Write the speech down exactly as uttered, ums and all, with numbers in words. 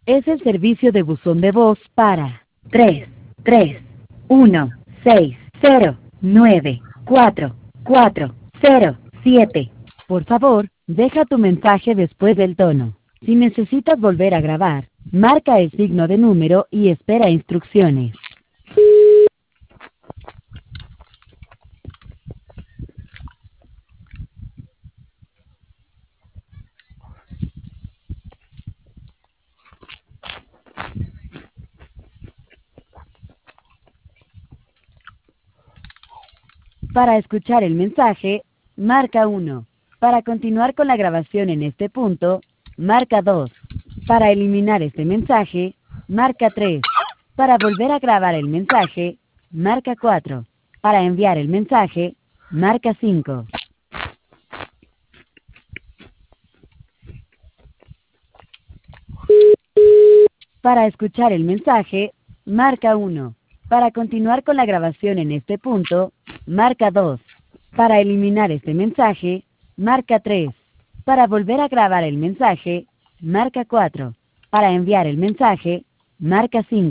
Es el servicio de buzón de voz para tres tres uno seis cero nueve cuatro cuatro cero siete. Por favor, deja tu mensaje después del tono. Si necesitas volver a grabar, marca el signo de número y espera instrucciones. Para escuchar el mensaje, marca uno. Para continuar con la grabación en este punto, marca dos. Para eliminar este mensaje, marca tres. Para volver a grabar el mensaje, marca cuatro. Para enviar el mensaje, marca cinco. Para escuchar el mensaje, marca uno. Para continuar con la grabación en este punto, marca dos. Para eliminar este mensaje, marca tres. Para volver a grabar el mensaje, marca cuatro. Para enviar el mensaje, marca cinco.